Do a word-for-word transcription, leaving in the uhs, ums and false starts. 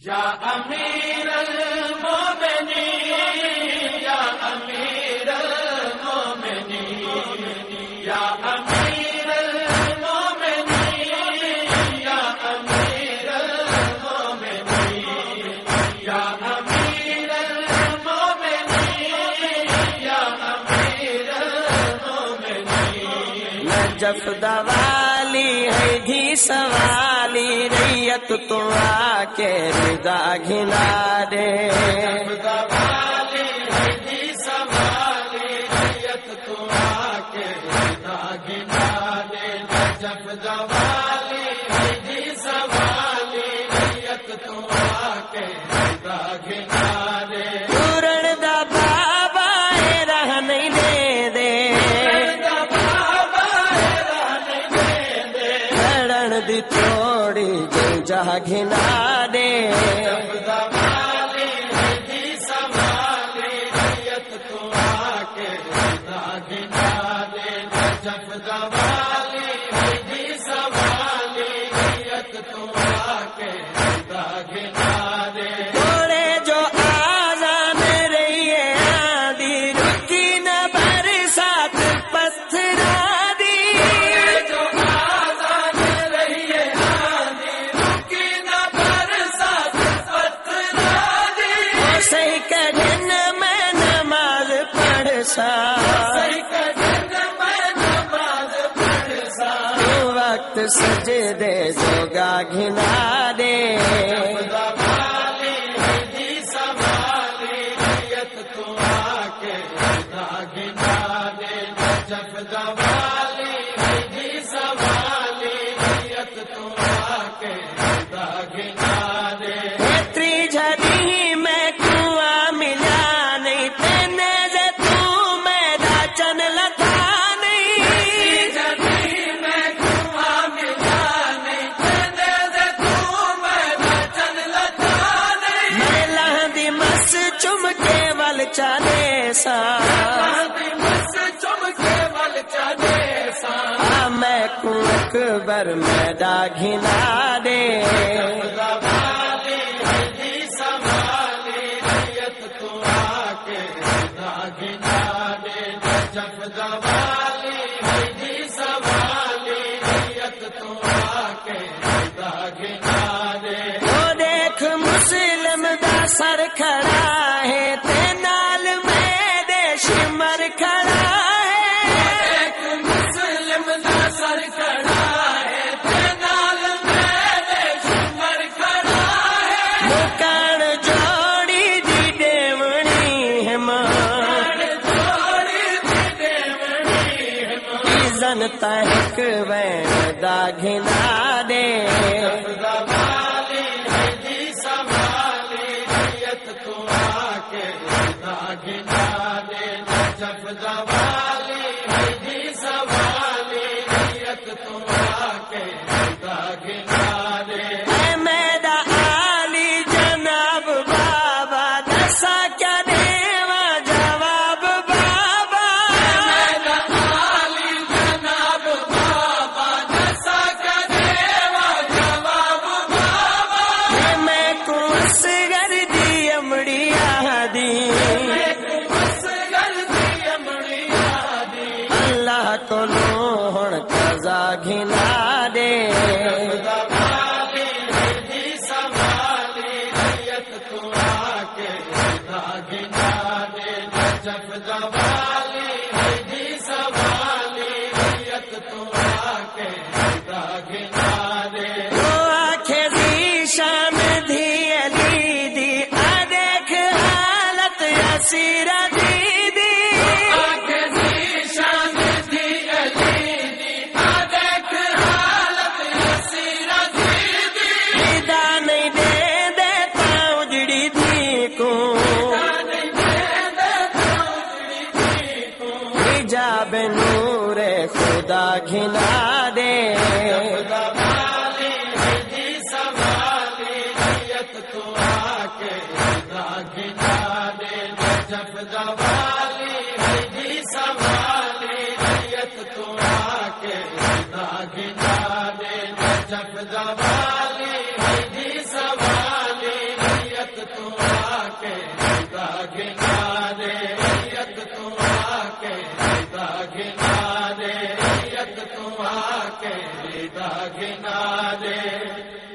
یا امیر المومنین یا امیر المومنین یا امیر المومنین یا امیر المومنین یا امیر المومنین یا امیر المومنین نجف دوالی ہے گھی سوالی ریت تو آ کے رضا گھنا دے دوالی ہے گھی سوالی ریت تو آ کے رضا گھنا دے نجف دوالی ہے گھی سوالی ریت تو آ کے رضا گھنا دے پورن دا بابا رہ نہیں دے دے دی تھوڑی جو جہ گھنا دے دوالی ہے گھی سوالی ریت تو آ کے رضا گھنا دے نجف دوالی ہے گھی سوالی ریت تو آ کے رضا گھنا دے تھوڑے جو آزان رہیے آدھی رکی نہ برسات پتھرا دی جو آزاد رہیے آدھی رکی نہ برسات پتھرا دی صحیح کہن میں نماز پڑھ سا صحیح کہن میں نماز پڑھ سا وقت سجدے جوگا گھنا دے دوالی ہے گھی سوالی ریت تو آ کے رضا گھنا دے نجف دوالی ہے گھی سوالی ریت تو آ کے رضا گھنا دے تری جھڑی میں کنواں ملا نہیں تینے سے تو میرا چن لتا نہیں جبھی میں کنواں ملا نہیں تیرے سے تو میرا چن لتا نہیں میں لہدی مس چم کے ول چلے سا مس چم کے ول چلے سا آ میں کو اکبر میرا گھنا دے دوالی ہے گھی سوالی ریت تو آ کے رضا گھنا دے نجف دوالی ہے گھی سوالی ریت تو آ کے رضا گھنا دے وہ دیکھ مسلم دا سر کھڑا ہے تے نال میرے شمر کھڑا ہے ایک مسلم دا سر کھڑا ہے تے نال میرے شمر کھڑا ہے مکان جوڑی دی دیونی ہے ماں تھوڑی سی دیوڑی ہے ایزن تحق وین دا گھنا دے دوالی ہے گھی سوالی ریت تو آ کے رضا گھنا دے نجف دوالی ہے گھی سوالی ریت تو آ کے رضا گھنا دے اے میرا عالی جناب بابا دسا کیا دیوا جواب بابا میرا عالی جناب بابا دسا کا دیوا جواب بابا میں کو اصغر دی امڑی آدی اصغر دی امڑی آدی اللہ کو لوہن قضا گھنا دے دوالی ہے گھی سوالی ریت تو آ کے رضا گھنا دے نجف دوالی ہے گھی سوالی ریت تو آ کے رضا گھنا دے وہ آنکھیں ذیشان دھی علی دی آ دیکھ حالت اسیر دی دی آنکھیں ذیشان دی علی دی آ دیکھ حالت اسیرہ دی دی خدا نہیں دے دیتا اجڑی تھی کو حجاب نور خدا گھنا دے دوالی ہے گھی سوالی ریت تو آ کے رضا گھنا دے نجف دوالی ہے گھی سوالی ریت تو آ کے رضا گھنا دے نجف دوالی ہے گھی سوالی ریتا گنا دے ید تو آ کے ریتا گنا دے ید تو آ کے ریتا گنا دے